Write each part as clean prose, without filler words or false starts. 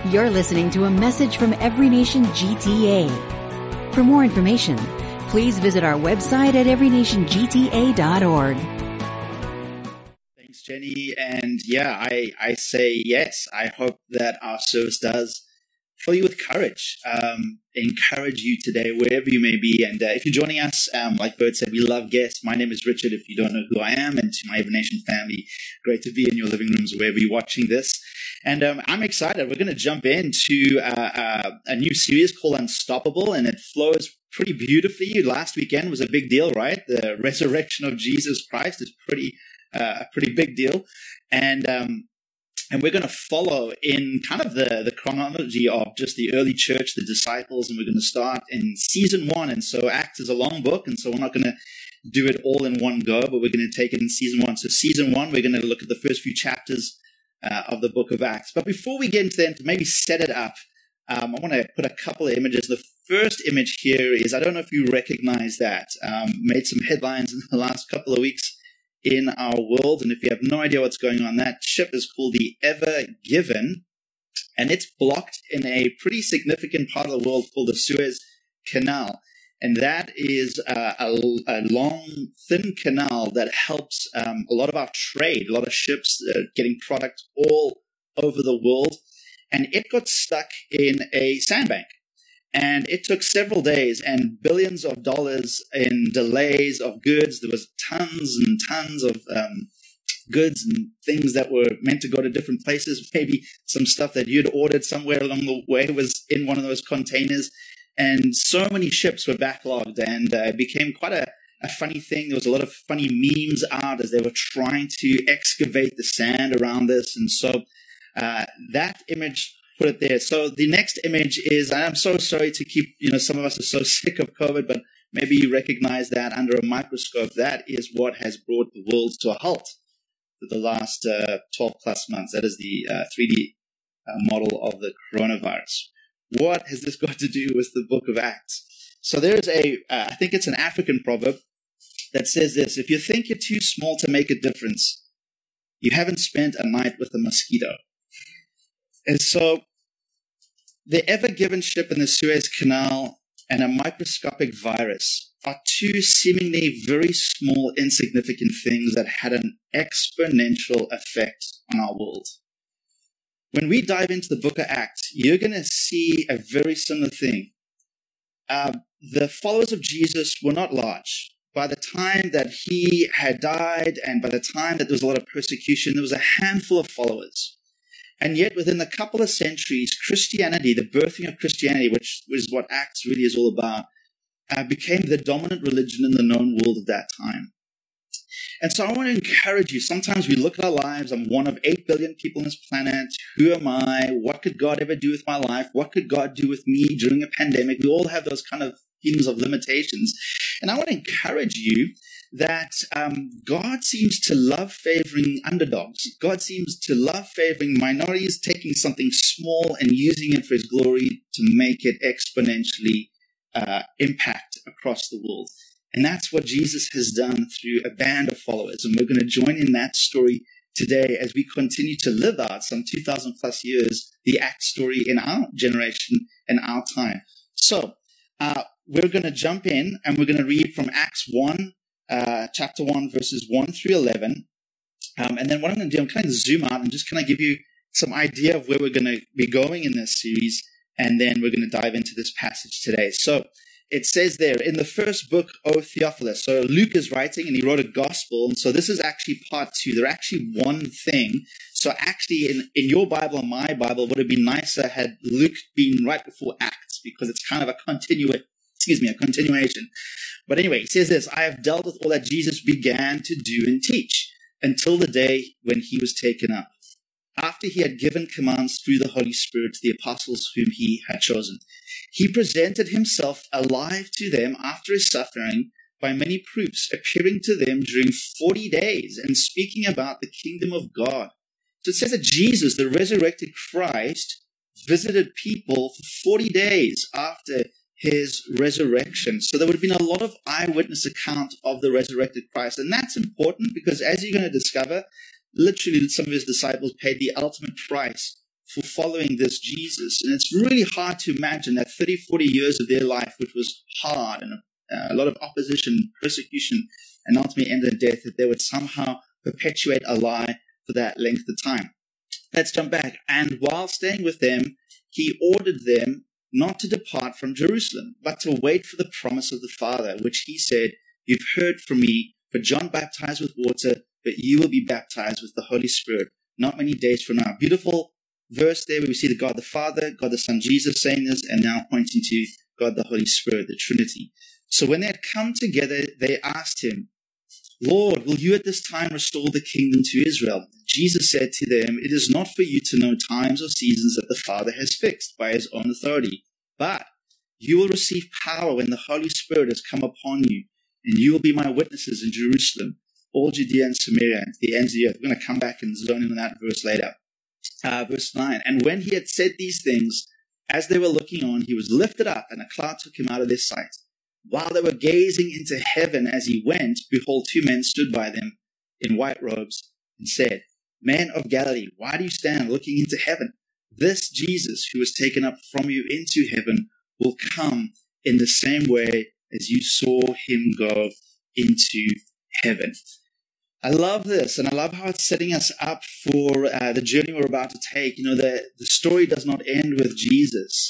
You're listening to a message from Every Nation GTA. For more information, please visit our website at everynationgta.org. Thanks, Jenny. And yeah, I say yes. I hope that our service does fill you with courage, encourage you today, wherever you may be. And if you're joining us, like Bert said, we love guests. My name is Richard, if you don't know who I am, and to my Every Nation family, great to be in your living rooms, wherever you're watching this. And I'm excited. We're going to jump into a new series called Unstoppable, and it flows pretty beautifully. Last weekend was a big deal, right? The resurrection of Jesus Christ is a pretty big deal. And we're going to follow in kind of the chronology of just the early church, the disciples, and we're going to start in season 1. And so Acts is a long book, and so we're not going to do it all in one go, but we're going to take it in season 1. So season 1, we're going to look at the first few chapters of the book of Acts. But before we get into that, to maybe set it up, I want to put a couple of images. The first image here is, I don't know if you recognize that, made some headlines in the last couple of weeks in our world. And if you have no idea what's going on, that ship is called the Ever Given, and it's blocked in a pretty significant part of the world called the Suez Canal. And that is a long, thin canal that helps a lot of our trade, a lot of ships getting product all over the world. And it got stuck in a sandbank. And it took several days and billions of dollars in delays of goods. There was tons and tons of goods and things that were meant to go to different places. Maybe some stuff that you'd ordered somewhere along the way was in one of those containers. And so many ships were backlogged, and it became quite a funny thing. There was a lot of funny memes out as they were trying to excavate the sand around this. And so that image, put it there. So the next image is, and I'm so sorry to keep, some of us are so sick of COVID, but maybe you recognize that under a microscope. That is what has brought the world to a halt for the last 12 plus months. That is the 3D model of the coronavirus. What has this got to do with the book of Acts? So there's I think it's an African proverb that says this: if you think you're too small to make a difference, you haven't spent a night with a mosquito. And so the Ever Given ship in the Suez Canal and a microscopic virus are two seemingly very small, insignificant things that had an exponential effect on our world. When we dive into the book of Acts, you're going to see a very similar thing. The followers of Jesus were not large. By the time that he had died and by the time that there was a lot of persecution, there was a handful of followers. And yet, within a couple of centuries, Christianity, the birthing of Christianity, which is what Acts really is all about, became the dominant religion in the known world at that time. And so I want to encourage you. Sometimes we look at our lives. I'm one of 8 billion people on this planet. Who am I? What could God ever do with my life? What could God do with me during a pandemic? We all have those kind of feelings of limitations. And I want to encourage you that God seems to love favoring underdogs. God seems to love favoring minorities, taking something small and using it for his glory to make it exponentially impact across the world. And that's what Jesus has done through a band of followers. And we're going to join in that story today as we continue to live out some 2,000 plus years, the Acts story in our generation and our time. So we're going to jump in and we're going to read from Acts 1, chapter 1, verses 1 through 11. And then what I'm going to do, I'm kind of zoom out and just kind of give you some idea of where we're going to be going in this series. And then we're going to dive into this passage today. So it says there, in the first book, O Theophilus. So Luke is writing and he wrote a gospel. And so this is actually part 2. They're actually one thing. So actually in your Bible and my Bible, would have been nicer had Luke been right before Acts, because it's kind of a continuation. But anyway, it says this: I have dealt with all that Jesus began to do and teach until the day when he was taken up, after he had given commands through the Holy Spirit to the apostles whom he had chosen. He presented himself alive to them after his suffering by many proofs, appearing to them during 40 days and speaking about the kingdom of God. So it says that Jesus, the resurrected Christ, visited people for 40 days after his resurrection. So there would have been a lot of eyewitness account of the resurrected Christ. And that's important because, as you're going to discover, literally some of his disciples paid the ultimate price for following this Jesus. And it's really hard to imagine that 30, 40 years of their life, which was hard and a lot of opposition, persecution, and ultimately ended in death, that they would somehow perpetuate a lie for that length of time. Let's jump back. And while staying with them, he ordered them not to depart from Jerusalem, but to wait for the promise of the Father, which he said, "You've heard from me, for John baptized with water, but you will be baptized with the Holy Spirit not many days from now." Beautiful verse there where we see the God the Father, God the Son Jesus saying this, and now pointing to God the Holy Spirit, the Trinity. So when they had come together, they asked him, "Lord, will you at this time restore the kingdom to Israel?" Jesus said to them, "It is not for you to know times or seasons that the Father has fixed by his own authority, but you will receive power when the Holy Spirit has come upon you, and you will be my witnesses in Jerusalem, all Judea and Samaria, and to the ends of the earth." We're going to come back and zone in on that verse later. Verse 9, "And when he had said these things, as they were looking on, he was lifted up, and a cloud took him out of their sight. While they were gazing into heaven as he went, behold, two men stood by them in white robes and said, 'Men of Galilee, why do you stand looking into heaven? This Jesus who was taken up from you into heaven will come in the same way as you saw him go into heaven.'" I love this, and I love how it's setting us up for the journey we're about to take. The story does not end with Jesus.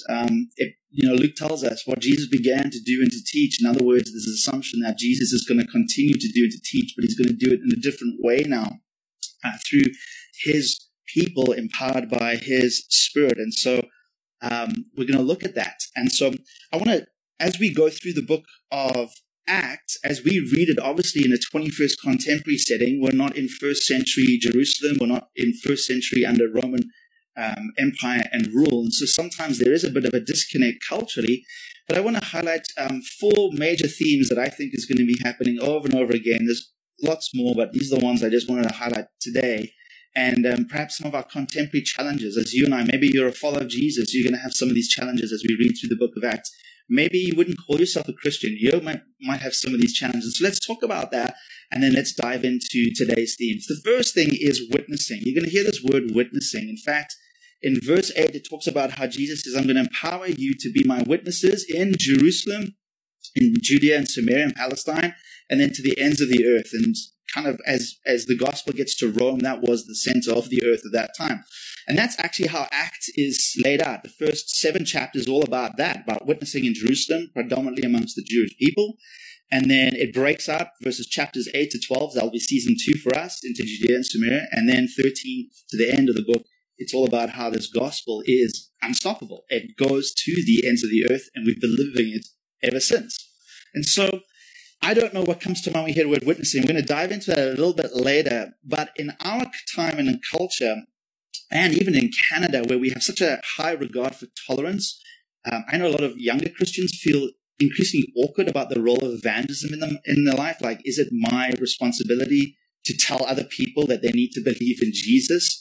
Luke tells us what Jesus began to do and to teach. In other words, there's an assumption that Jesus is going to continue to do and to teach, but he's going to do it in a different way now through his people empowered by his Spirit. And so we're going to look at that. And so I want to, as we go through the book of Acts, as we read it, obviously in a 21st contemporary setting, we're not in first century Jerusalem, we're not in first century under Roman empire and rule. And so sometimes there is a bit of a disconnect culturally, but I want to highlight 4 major themes that I think is going to be happening over and over again. There's lots more, but these are the ones I just wanted to highlight today. And perhaps some of our contemporary challenges, as you and I, maybe you're a follower of Jesus, you're going to have some of these challenges as we read through the book of Acts. Maybe you wouldn't call yourself a Christian. You might have some of these challenges. So let's talk about that, and then let's dive into today's themes. The first thing is witnessing. You're going to hear this word witnessing. In fact, in verse 8, it talks about how Jesus says, "I'm going to empower you to be my witnesses in Jerusalem, in Judea and Samaria and Palestine, and then to the ends of the earth." And kind of as the gospel gets to Rome, that was the center of the earth at that time. And that's actually how Acts is laid out. The first 7 chapters all about that, about witnessing in Jerusalem, predominantly amongst the Jewish people. And then it breaks out, chapters 8 to 12, that'll be season 2 for us, into Judea and Samaria. And then 13 to the end of the book, it's all about how this gospel is unstoppable. It goes to the ends of the earth, and we've been living it ever since. And so I don't know what comes to mind when we hear the word witnessing. We're going to dive into that a little bit later. But in our time and in culture, and even in Canada, where we have such a high regard for tolerance, I know a lot of younger Christians feel increasingly awkward about the role of evangelism in their life. Like, is it my responsibility to tell other people that they need to believe in Jesus?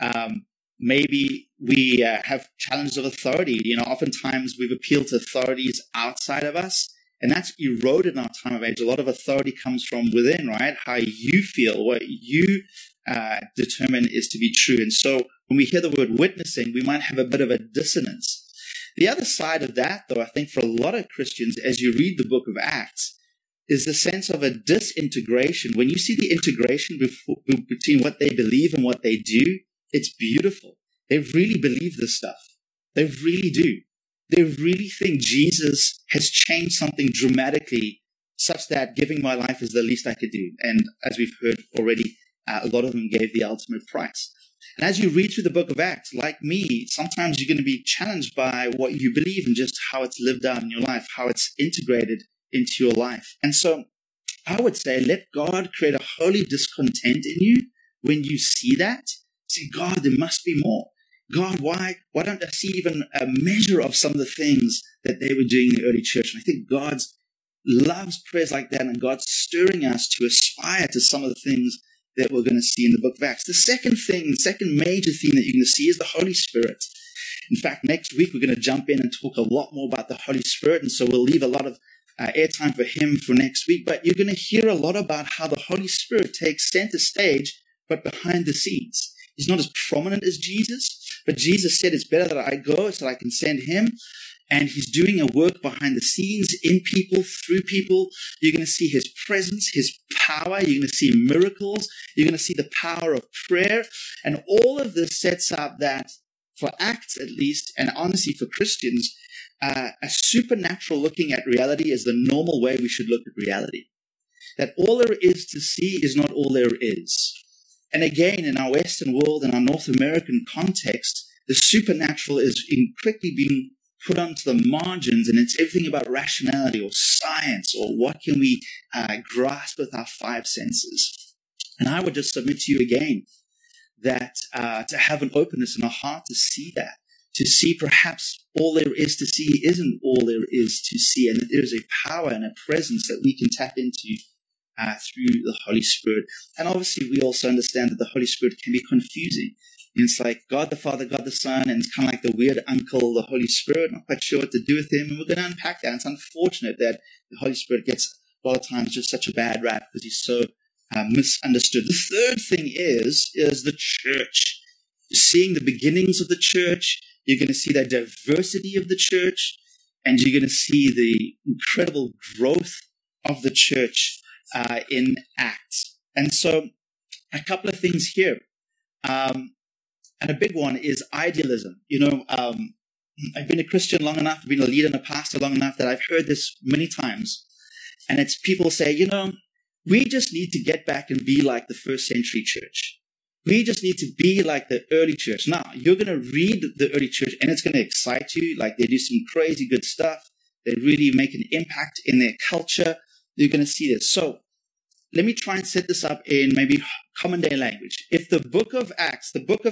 Maybe we have challenges of authority. Oftentimes we've appealed to authorities outside of us, and that's eroded in our time of age. A lot of authority comes from within, right? How you feel, what you determine is to be true. And so when we hear the word witnessing, we might have a bit of a dissonance. The other side of that, though, I think for a lot of Christians, as you read the book of Acts, is the sense of a disintegration. When you see the integration between what they believe and what they do, it's beautiful. They really believe this stuff. They really do. They really think Jesus has changed something dramatically, such that giving my life is the least I could do. And as we've heard already, a lot of them gave the ultimate price. And as you read through the book of Acts, like me, sometimes you're going to be challenged by what you believe and just how it's lived out in your life, how it's integrated into your life. And so I would say, let God create a holy discontent in you when you see that. Say, God, there must be more. God, why don't I see even a measure of some of the things that they were doing in the early church? And I think God loves prayers like that, and God's stirring us to aspire to some of the things that we're going to see in the book of Acts. The second major theme that you're going to see is the Holy Spirit. In fact, next week we're going to jump in and talk a lot more about the Holy Spirit, and so we'll leave a lot of airtime for him for next week. But you're going to hear a lot about how the Holy Spirit takes center stage, but behind the scenes. He's not as prominent as Jesus, But Jesus said, it's better that I go so that I can send him. And he's doing a work behind the scenes, in people, through people. You're going to see his presence, his power. You're going to see miracles. You're going to see the power of prayer. And all of this sets up that, for Acts at least, and honestly for Christians, a supernatural looking at reality is the normal way we should look at reality. That all there is to see is not all there is. And again, in our Western world, in our North American context, the supernatural is quickly being put onto the margins, and it's everything about rationality or science or what can we grasp with our five senses. And I would just submit to you again that to have an openness in our heart to see that, to see perhaps all there is to see isn't all there is to see, and that there is a power and a presence that we can tap into through the Holy Spirit. And obviously we also understand that the Holy Spirit can be confusing. And it's like God the Father, God the Son, and it's kind of like the weird uncle, the Holy Spirit. Not quite sure what to do with him, and we're going to unpack that. And it's unfortunate that the Holy Spirit gets a lot of times just such a bad rap because he's so misunderstood. The third thing is the church. You're seeing the beginnings of the church. You're going to see the diversity of the church, and you're going to see the incredible growth of the church in Acts. And so a couple of things here. And a big one is idealism. I've been a Christian long enough, I've been a leader and a pastor long enough that I've heard this many times. And it's people say, we just need to get back and be like the first century church. We just need to be like the early church. Now, you're going to read the early church and it's going to excite you. Like they do some crazy good stuff. They really make an impact in their culture. You're going to see this. So let me try and set this up in maybe common day language. If the book of Acts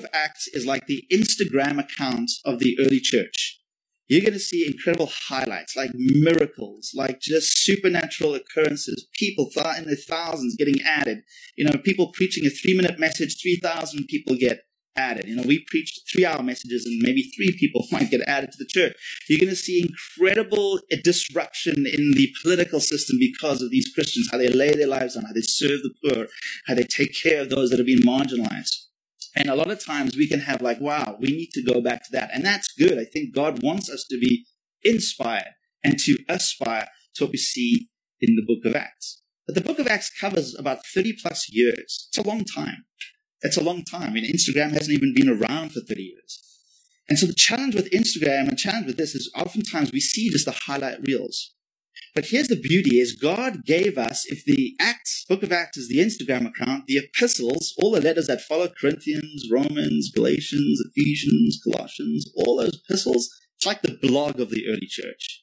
is like the Instagram account of the early church, you're going to see incredible highlights, like miracles, like just supernatural occurrences, people in the thousands getting added. People preaching a 3-minute message, 3,000 people get added. We preached 3-hour messages and maybe 3 people might get added to the church. You're going to see incredible disruption in the political system because of these Christians, how they lay their lives on, how they serve the poor, how they take care of those that have been marginalized. And a lot of times we can have like, wow, we need to go back to that. And that's good. I think God wants us to be inspired and to aspire to what we see in the book of Acts. But the book of Acts covers about 30 plus years. It's a long time. It's a long time. Instagram hasn't even been around for 30 years. And so the challenge with Instagram and challenge with this is oftentimes we see just the highlight reels. But here's the beauty is God gave us, if the book of Acts is the Instagram account, the epistles, all the letters that follow, Corinthians, Romans, Galatians, Ephesians, Colossians, all those epistles, it's like the blog of the early church.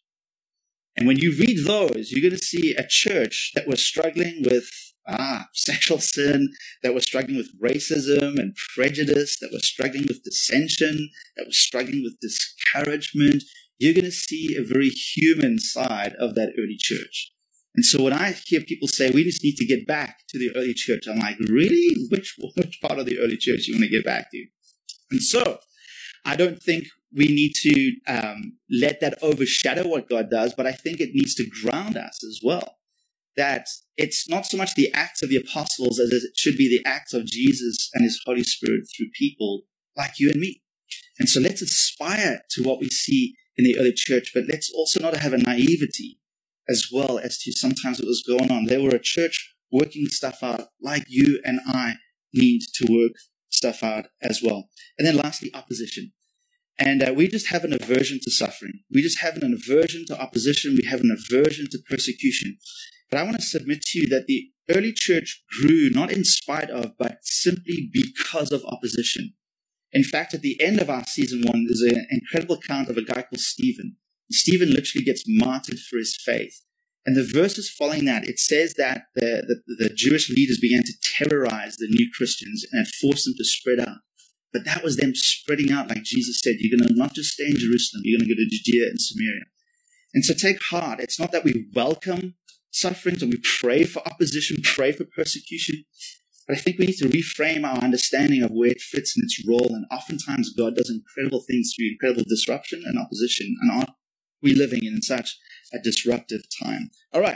And when you read those, you're going to see a church that was struggling with sexual sin, that was struggling with racism and prejudice, that was struggling with dissension, that was struggling with discouragement. You're going to see a very human side of that early church. And so when I hear people say, we just need to get back to the early church, I'm like, really? Which part of the early church you want to get back to? And so I don't think we need to let that overshadow what God does, but I think it needs to ground us as well. That it's not so much the acts of the apostles as it should be the acts of Jesus and his Holy Spirit through people like you and me. And so let's aspire to what we see in the early church, but let's also not have a naivety as well as to sometimes what was going on. They were a church working stuff out like you and I need to work stuff out as well. And then lastly, opposition. And we just have an aversion to suffering. We just have an aversion to opposition. We have an aversion to persecution. But I want to submit to you that the early church grew not in spite of, but simply because of opposition. In fact, at the end of our season 1, there's an incredible account of a guy called Stephen. Stephen literally gets martyred for his faith. And the verses following that, it says that the Jewish leaders began to terrorize the new Christians and forced them to spread out. But that was them spreading out, like Jesus said, you're going to not just stay in Jerusalem, you're going to go to Judea and Samaria. And so take heart. It's not that we welcome sufferings and we pray for opposition, pray for persecution. But I think we need to reframe our understanding of where it fits in its role. And oftentimes God does incredible things through incredible disruption and opposition. And aren't we living in such a disruptive time? All right.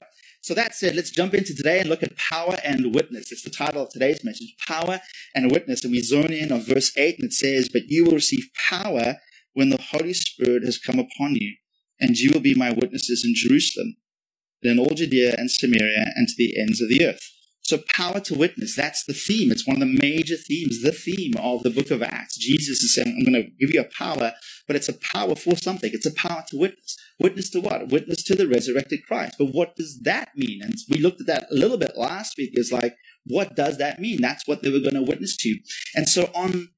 So that said, let's jump into today and look at power and witness. It's the title of today's message, power and witness. And we zone in on verse 8, and it says, "But you will receive power when the Holy Spirit has come upon you, and you will be my witnesses in Jerusalem, and in all Judea and Samaria, and to the ends of the earth." So power to witness, that's the theme. It's one of the major themes, the theme of the book of Acts. Jesus is saying, I'm going to give you a power, but it's a power for something. It's a power to witness. Witness to what? Witness to the resurrected Christ. But what does that mean? And we looked at that a little bit last week. Is like, what does that mean? That's what they were going to witness to. And so on,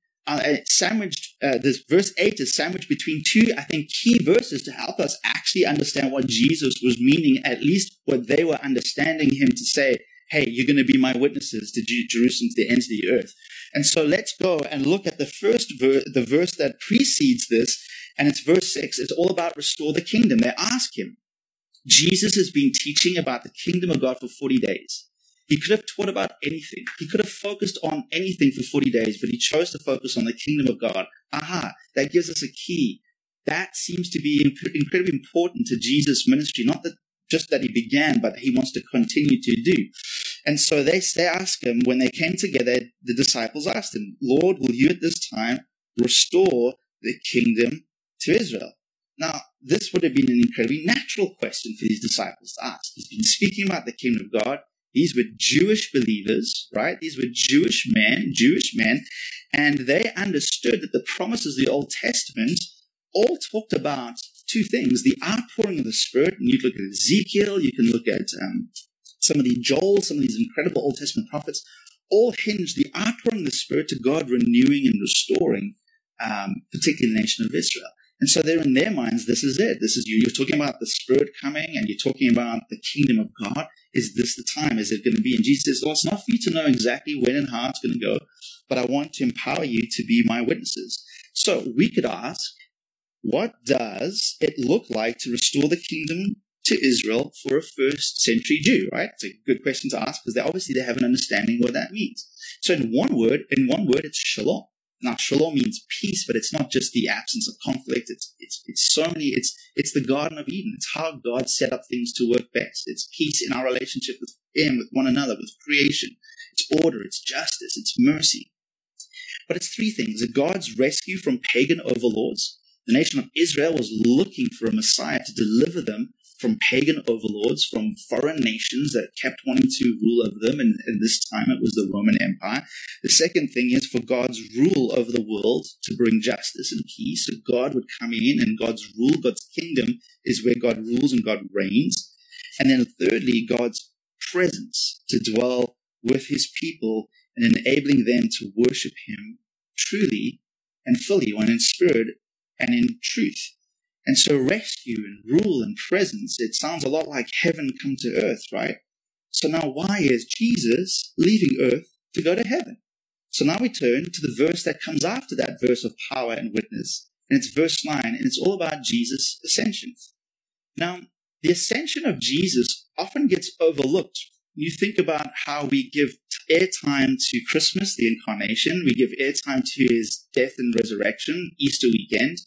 this verse 8 is sandwiched between two, I think, key verses to help us actually understand what Jesus was meaning, at least what they were understanding him to say. Hey, you're going to be my witnesses to Jerusalem, to the ends of the earth. And so let's go and look at the first the verse that precedes this, and it's verse 6. It's all about restore the kingdom. They ask him. Jesus has been teaching about the kingdom of God for 40 days. He could have taught about anything. He could have focused on anything for 40 days, but he chose to focus on the kingdom of God. That gives us a key. That seems to be incredibly important to Jesus' ministry, not that just that he began, but he wants to continue to do. And so they ask him, when they came together, the disciples asked him, "Lord, will you at this time restore the kingdom to Israel?" Now, this would have been an incredibly natural question for these disciples to ask. He's been speaking about the kingdom of God. These were Jewish believers, right? These were Jewish men, and they understood that the promises of the Old Testament all talked about two things: the outpouring of the Spirit. And you look at Ezekiel, you can look at some of these incredible Old Testament prophets, all hinge the outpouring of the Spirit to God renewing and restoring, particularly the nation of Israel. And so they're in their minds, this is it. This is you. You're talking about the Spirit coming, and you're talking about the kingdom of God. Is this the time? Is it going to be? And Jesus says, well, it's not for you to know exactly when and how it's going to go, but I want to empower you to be my witnesses. So we could ask, what does it look like to restore the kingdom to Israel for a first century Jew, right? It's a good question to ask because they have an understanding what that means. So in one word, it's shalom. Now, shalom means peace, but it's not just the absence of conflict. It's the Garden of Eden. It's how God set up things to work best. It's peace in our relationship with him, with one another, with creation. It's order, it's justice, it's mercy. But it's three things: God's rescue from pagan overlords. The nation of Israel was looking for a Messiah to deliver them from pagan overlords, from foreign nations that kept wanting to rule over them, and this time it was the Roman Empire. The second thing is for God's rule over the world to bring justice and peace. So God would come in, and God's rule, God's kingdom is where God rules and God reigns. And then thirdly, God's presence to dwell with his people and enabling them to worship him truly and fully, and in spirit and in truth. And so rescue and rule and presence, it sounds a lot like heaven come to earth, right? So now why is Jesus leaving earth to go to heaven? So now we turn to the verse that comes after that verse of power and witness. And it's verse 9, and it's all about Jesus' ascension. Now, the ascension of Jesus often gets overlooked. You think about how we give airtime to Christmas, the incarnation. We give airtime to his death and resurrection, Easter weekend.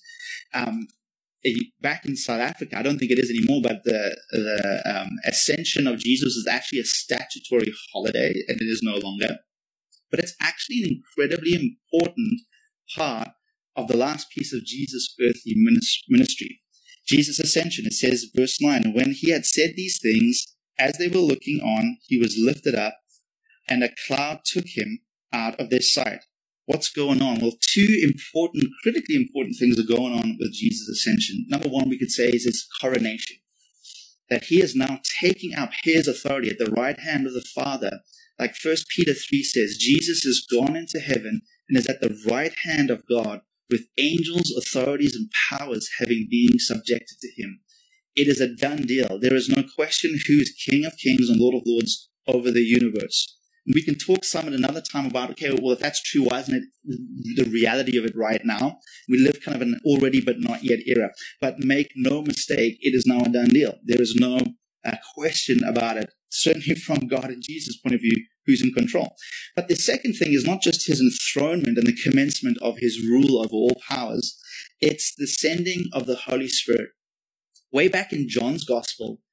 Back in South Africa, I don't think it is anymore, but the ascension of Jesus is actually a statutory holiday, and it is no longer. But it's actually an incredibly important part of the last piece of Jesus' earthly ministry. Jesus' ascension, it says, verse 9, when he had said these things, as they were looking on, he was lifted up, and a cloud took him out of their sight. What's going on? Well, two critically important things are going on with Jesus' ascension. Number one, we could say, is his coronation. That he is now taking up his authority at the right hand of the Father. Like 1 Peter 3 says, Jesus has gone into heaven and is at the right hand of God, with angels, authorities, and powers having been subjected to him. It is a done deal. There is no question who is King of Kings and Lord of Lords over the universe. We can talk some at another time about, okay, well, if that's true, why isn't it the reality of it right now? We live kind of in an already but not yet era. But make no mistake, it is now a done deal. There is no question about it, certainly from God and Jesus' point of view, who's in control. But the second thing is not just his enthronement and the commencement of his rule over all powers. It's the sending of the Holy Spirit. Way back in John's Gospel,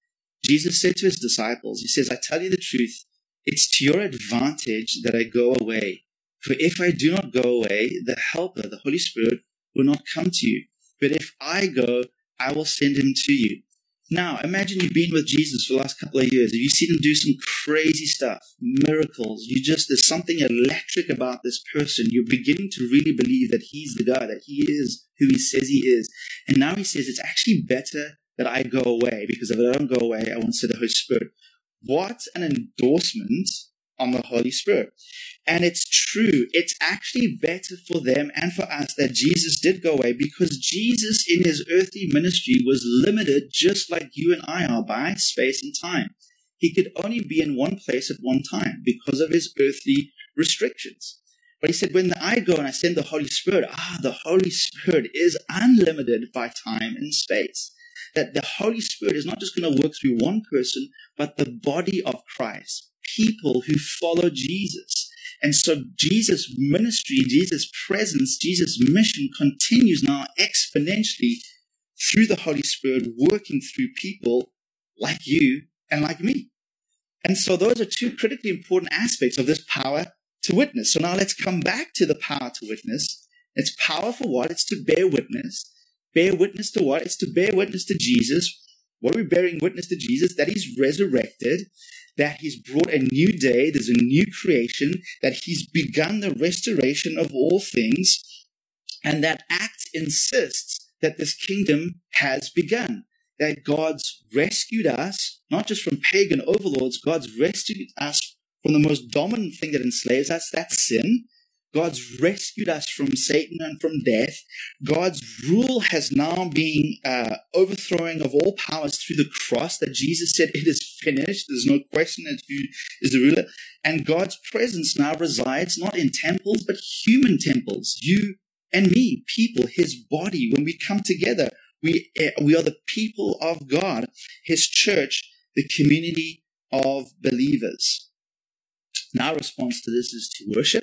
Jesus said to his disciples, he says, I tell you the truth, it's to your advantage that I go away. For if I do not go away, the Helper, the Holy Spirit, will not come to you. But if I go, I will send him to you. Now, imagine you've been with Jesus for the last couple of years. You've seen him do some crazy stuff, miracles. There's something electric about this person. You're beginning to really believe that he's the guy, that he is who he says he is. And now he says, it's actually better that I go away, because if I don't go away, I won't send the Holy Spirit. What an endorsement on the Holy Spirit. And it's true. It's actually better for them and for us that Jesus did go away, because Jesus in his earthly ministry was limited just like you and I are by space and time. He could only be in one place at one time because of his earthly restrictions. But he said, when I go and I send the Holy Spirit, the Holy Spirit is unlimited by time and space. That the Holy Spirit is not just going to work through one person, but the body of Christ, people who follow Jesus. And so Jesus' ministry, Jesus' presence, Jesus' mission continues now exponentially through the Holy Spirit, working through people like you and like me. And so those are two critically important aspects of this power to witness. So now let's come back to the power to witness. It's power for what? It's to bear witness. Bear witness to what? It's to bear witness to Jesus. What are we bearing witness to Jesus? That he's resurrected, that he's brought a new day, there's a new creation, that he's begun the restoration of all things, and that act insists that this kingdom has begun, that God's rescued us, not just from pagan overlords, God's rescued us from the most dominant thing that enslaves us, that's sin. God's rescued us from Satan and from death. God's rule has now been overthrowing of all powers through the cross, that Jesus said it is finished. There's no question as who is the ruler. And God's presence now resides not in temples, but human temples. You and me, people, his body. When we come together, we are the people of God, his church, the community of believers. Now, our response to this is to worship,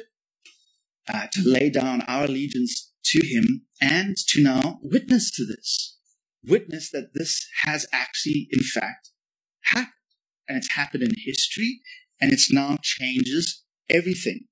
to lay down our allegiance to him, and to now witness to this. Witness that this has actually, in fact, happened. And it's happened in history, and it's now changes everything.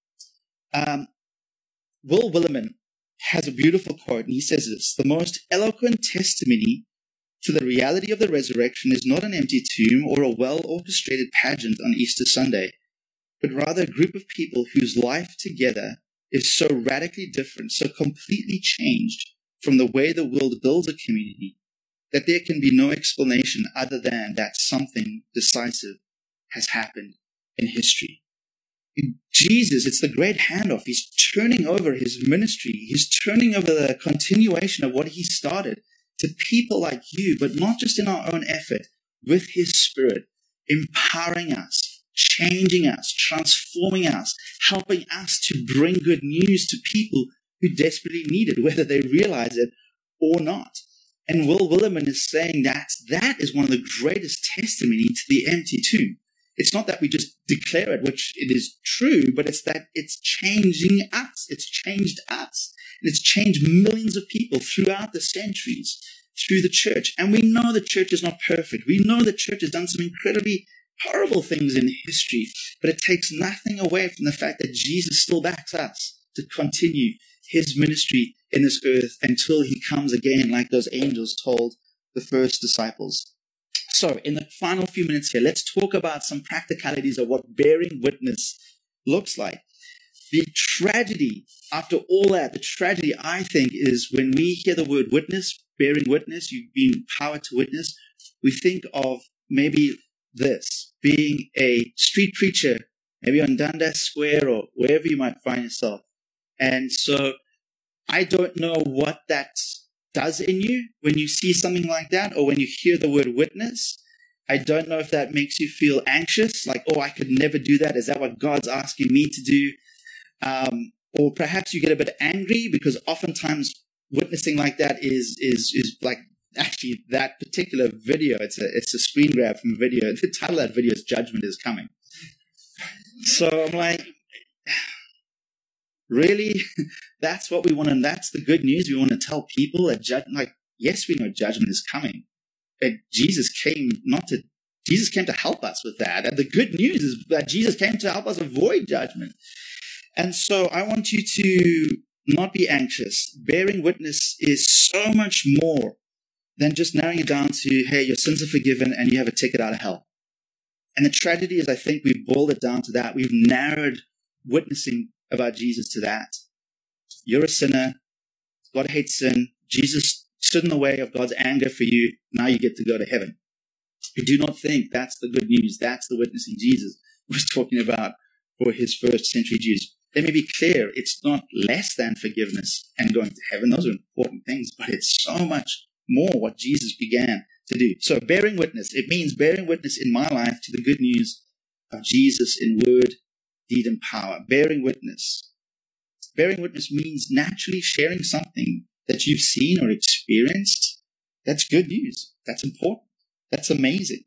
Will Willimon has a beautiful quote, and he says this: the most eloquent testimony to the reality of the resurrection is not an empty tomb or a well-orchestrated pageant on Easter Sunday, but rather a group of people whose life together is so radically different, so completely changed from the way the world builds a community, that there can be no explanation other than that something decisive has happened in history. In Jesus, it's the great handoff. He's turning over his ministry. He's turning over the continuation of what he started to people like you, but not just in our own effort, with his Spirit, empowering us, changing us, transforming us, helping us to bring good news to people who desperately need it, whether they realize it or not. And Will Willimon is saying that is one of the greatest testimony to the empty tomb. It's not that we just declare it, which it is true, but it's that it's changing us. It's changed us. And it's changed millions of people throughout the centuries through the church. And we know the church is not perfect. We know the church has done some incredibly horrible things in history, but it takes nothing away from the fact that Jesus still backs us to continue his ministry in this earth until he comes again, like those angels told the first disciples. So in the final few minutes here, let's talk about some practicalities of what bearing witness looks like. The tragedy, after all that, the tragedy, I think, is when we hear the word witness, bearing witness, you've been empowered to witness, we think of maybe this, being a street preacher, maybe on Dundas Square or wherever you might find yourself. And so I don't know what that does in you when you see something like that, or when you hear the word witness. I don't know if that makes you feel anxious, like, oh, I could never do that. Is that what God's asking me to do? Or perhaps you get a bit angry, because oftentimes witnessing like that is like, actually that particular video, it's a screen grab from a video. The title of that video is Judgment is Coming. So I'm like, really? That's what we want, and that's the good news we want to tell people? Yes, we know judgment is coming, but Jesus came not to Jesus came to help us with that. And the good news is that Jesus came to help us avoid judgment. And so I want you to not be anxious. Bearing witness is so much more than just narrowing it down to, hey, your sins are forgiven and you have a ticket out of hell. And the tragedy is, I think we've boiled it down to that. We've narrowed witnessing about Jesus to that. You're a sinner. God hates sin. Jesus stood in the way of God's anger for you. Now you get to go to heaven. We do not think that's the good news. That's the witnessing Jesus was talking about for his first century Jews. Let me be clear. It's not less than forgiveness and going to heaven. Those are important things, but it's so much more what Jesus began to do. So bearing witness, it means bearing witness in my life to the good news of Jesus in word, deed, and power. Bearing witness. Bearing witness means naturally sharing something that you've seen or experienced. That's good news. That's important. That's amazing.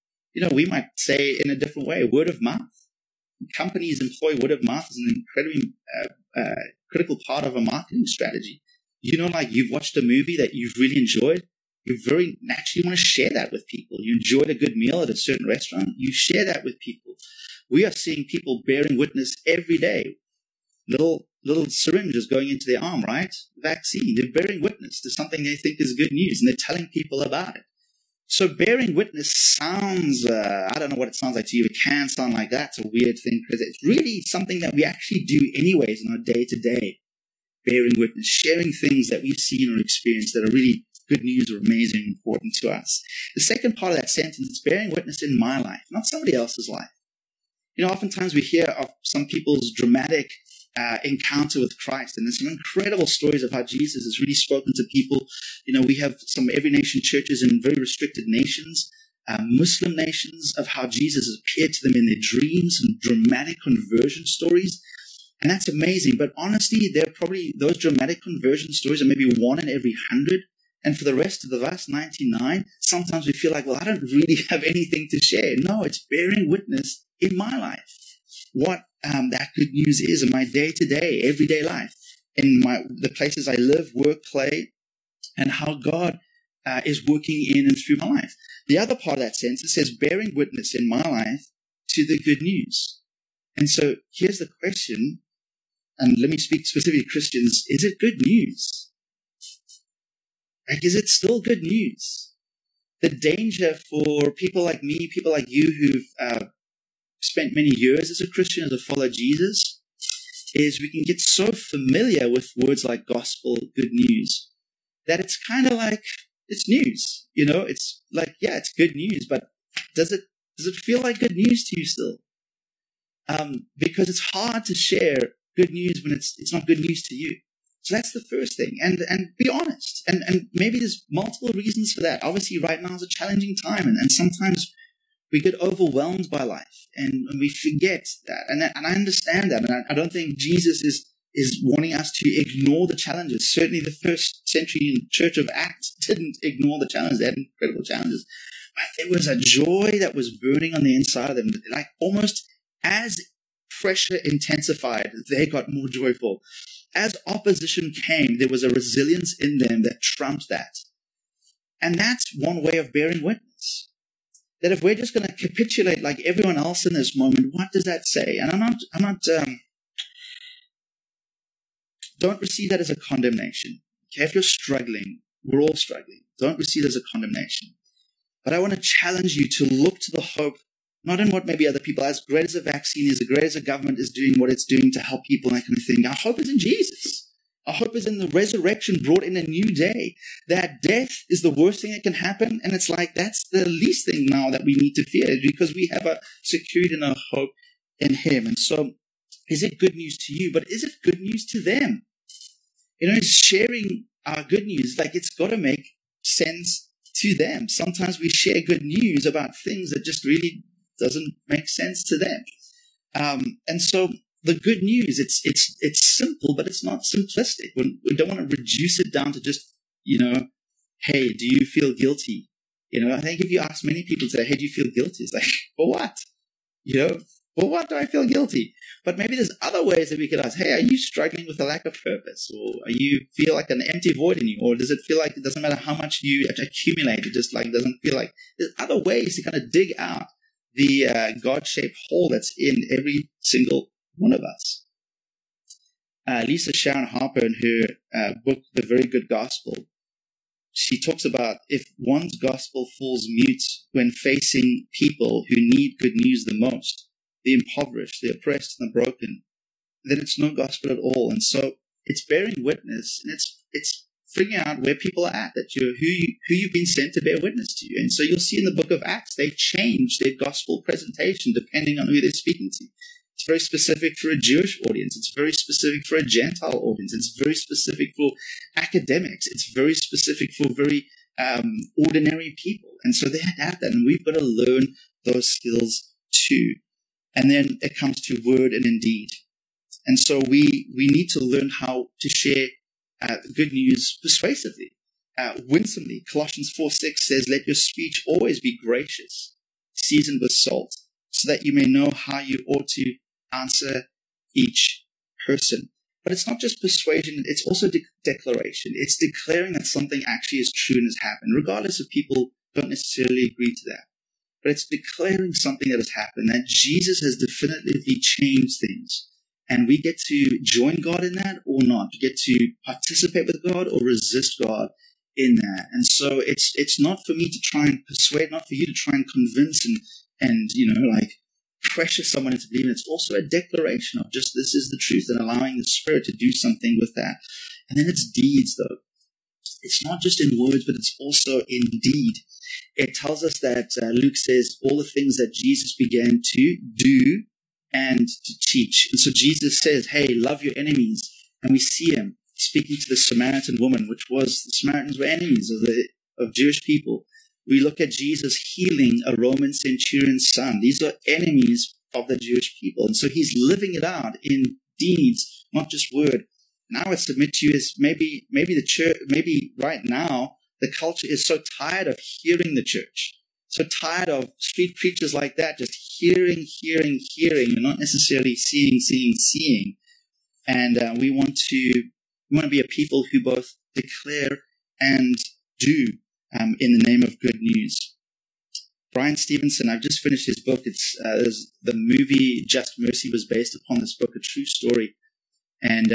We might say in a different way, word of mouth. Companies employ word of mouth as an incredibly critical part of a marketing strategy. Like you've watched a movie that you've really enjoyed. You very naturally want to share that with people. You enjoyed a good meal at a certain restaurant. You share that with people. We are seeing people bearing witness every day. Little syringes going into their arm, right? Vaccine. They're bearing witness to something they think is good news, and they're telling people about it. So bearing witness sounds, I don't know what it sounds like to you. It can sound like that. It's a weird thing because it's really something that we actually do anyways in our day-to-day. Bearing witness, sharing things that we've seen or experienced that are really good news or amazing, important to us. The second part of that sentence is bearing witness in my life, not somebody else's life. Oftentimes we hear of some people's dramatic encounter with Christ, and there's some incredible stories of how Jesus has really spoken to people. We have some every nation churches in very restricted nations, Muslim nations, of how Jesus has appeared to them in their dreams and dramatic conversion stories. And that's amazing. But honestly, they're probably, those dramatic conversion stories are maybe 1 in every 100. And for the rest of the vast 99, sometimes we feel like, well, I don't really have anything to share. No, it's bearing witness in my life. What that good news is in my day-to-day, everyday life, in the places I live, work, play, and how God is working in and through my life. The other part of that sentence says bearing witness in my life to the good news. And so here's the question, and let me speak specifically to Christians. Is it good news? Is it still good news? The danger for people like me, people like you who've spent many years as a Christian, as a follower of Jesus, is we can get so familiar with words like gospel, good news, that it's kind of like it's news. It's like, yeah, it's good news, but does it feel like good news to you still? Because it's hard to share good news when it's not good news to you. So that's the first thing. And be honest. And maybe there's multiple reasons for that. Obviously, right now is a challenging time, and sometimes we get overwhelmed by life, and we forget that. And I understand that. And I don't think Jesus is wanting us to ignore the challenges. Certainly the first century church of Acts didn't ignore the challenges. They had incredible challenges. But there was a joy that was burning on the inside of them. Like almost as pressure intensified, they got more joyful. As opposition came, there was a resilience in them that trumped that. And that's one way of bearing witness. That if we're just going to capitulate like everyone else in this moment, what does that say? And I'm not don't receive that as a condemnation. Okay, if you're struggling, we're all struggling. Don't receive it as a condemnation. But I want to challenge you to look to the hope, not in what maybe other people, as great as a vaccine is, as great as a government is doing what it's doing to help people and that kind of thing. Our hope is in Jesus. Our hope is in the resurrection brought in a new day. That death is the worst thing that can happen. And it's like, that's the least thing now that we need to fear, because we have a security and a hope in Him. And so is it good news to you? But is it good news to them? It's sharing our good news. Like, it's got to make sense to them. Sometimes we share good news about things that just really doesn't make sense to them. And so the good news, it's simple, but it's not simplistic. We don't want to reduce it down to just, hey, do you feel guilty? I think if you ask many people today, hey, do you feel guilty? It's like, for what? For what do I feel guilty? But maybe there's other ways that we could ask, hey, are you struggling with a lack of purpose? Or are you feel like an empty void in you? Or does it feel like it doesn't matter how much you accumulate, it just like doesn't feel like there's other ways to kind of dig out the God-shaped hole that's in every single one of us. Lisa Sharon Harper, in her book, The Very Good Gospel, she talks about if one's gospel falls mute when facing people who need good news the most, the impoverished, the oppressed, and the broken, then it's no gospel at all. And so it's bearing witness, and it's figuring out where people are at, that who you've been sent to bear witness to. And so you'll see in the book of Acts, they change their gospel presentation depending on who they're speaking to. It's very specific for a Jewish audience. It's very specific for a Gentile audience. It's very specific for academics. It's very specific for very ordinary people. And so they have that, and we've got to learn those skills too. And then it comes to word and in deed. And so we need to learn how to share good news persuasively, winsomely. Colossians 4:6 says, let your speech always be gracious, seasoned with salt, so that you may know how you ought to answer each person. But it's not just persuasion, it's also declaration. It's declaring that something actually is true and has happened, regardless if people don't necessarily agree to that. But it's declaring something that has happened, that Jesus has definitively changed things. And we get to join God in that or not. We get to participate with God or resist God in that. And so it's not for me to try and persuade, not for you to try and convince and pressure someone into believing. It's also a declaration of just this is the truth and allowing the Spirit to do something with that. And then it's deeds, though. It's not just in words, but it's also in deed. It tells us that Luke says all the things that Jesus began to do and to teach. And so Jesus says, hey, love your enemies. And we see him speaking to the Samaritan woman, which was, the Samaritans were enemies of Jewish people. We look at Jesus healing a Roman centurion's son. These are enemies of the Jewish people. And so he's living it out in deeds, not just word. And I would submit to you is maybe the church, maybe right now, the culture is so tired of hearing the church, so tired of street preachers like that, just hearing, and not necessarily seeing. And we want to be a people who both declare and do in the name of good news. Brian Stevenson, I've just finished his book. It's the movie Just Mercy was based upon this book, a true story. And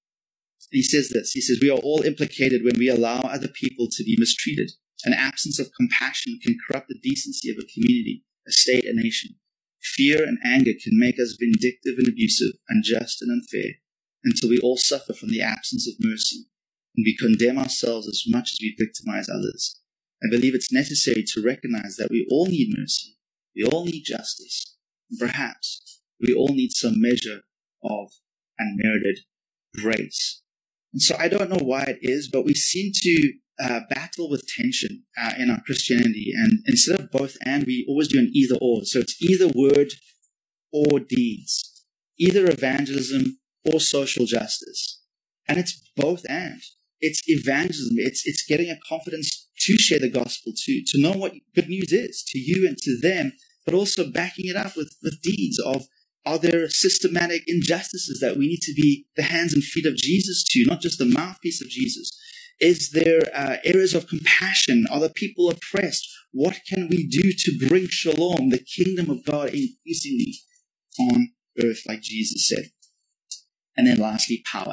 he says this. He says, we are all implicated when we allow other people to be mistreated. An absence of compassion can corrupt the decency of a community, a state, a nation. Fear and anger can make us vindictive and abusive, unjust and unfair, until we all suffer from the absence of mercy, and we condemn ourselves as much as we victimize others. I believe it's necessary to recognize that we all need mercy, we all need justice, and perhaps we all need some measure of unmerited grace. And so I don't know why it is, but we seem to battle with tension in our Christianity. And instead of both and, we always do an either or. So it's either word or deeds, either evangelism or social justice. And it's both and. It's evangelism. It's getting a confidence to share the gospel, to know what good news is to you and to them, but also backing it up with deeds of, are there systematic injustices that we need to be the hands and feet of Jesus to, not just the mouthpiece of Jesus? Is there areas of compassion? Are the people oppressed? What can we do to bring shalom, the kingdom of God, increasingly on earth, like Jesus said? And then lastly, power.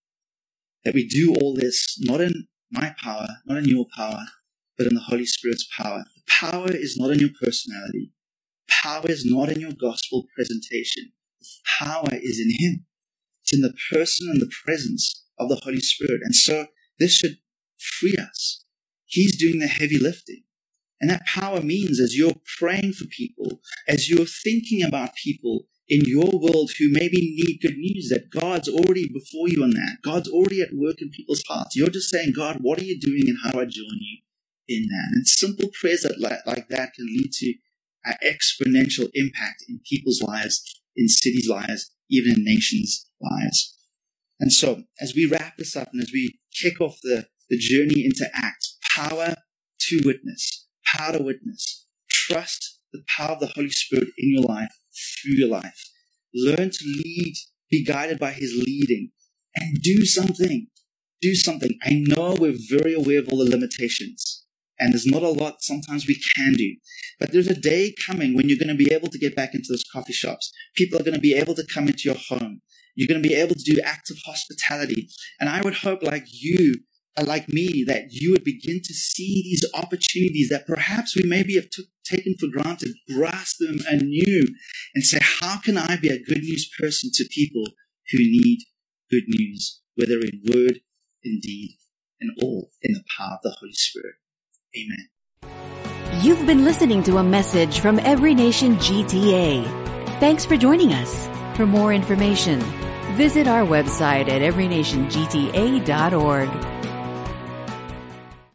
That we do all this not in my power, not in your power, but in the Holy Spirit's power. The power is not in your personality. Power is not in your gospel presentation. Power is in Him. It's in the person and the presence of the Holy Spirit. And so this should free us. He's doing the heavy lifting. And that power means as you're praying for people, as you're thinking about people in your world who maybe need good news, that God's already before you on that. God's already at work in people's hearts. You're just saying, God, what are you doing and how do I join you in that? And simple prayers like that can lead to exponential impact in people's lives, in cities' lives, even in nations' lives. And so as we wrap this up and as we kick off the journey into Acts, power to witness, trust the power of the Holy Spirit in your life through your life. Learn to lead, be guided by his leading, and do something. Do something. I know we're very aware of all the limitations, and there's not a lot sometimes we can do. But there's a day coming when you're going to be able to get back into those coffee shops. People are going to be able to come into your home. You're going to be able to do acts of hospitality. And I would hope like me, that you would begin to see these opportunities that perhaps we maybe have taken for granted, grasp them anew, and say, how can I be a good news person to people who need good news, whether in word, in deed, and all in the power of the Holy Spirit. Amen. You've been listening to a message from Every Nation GTA. Thanks for joining us. For more information, visit our website at everynationgta.org.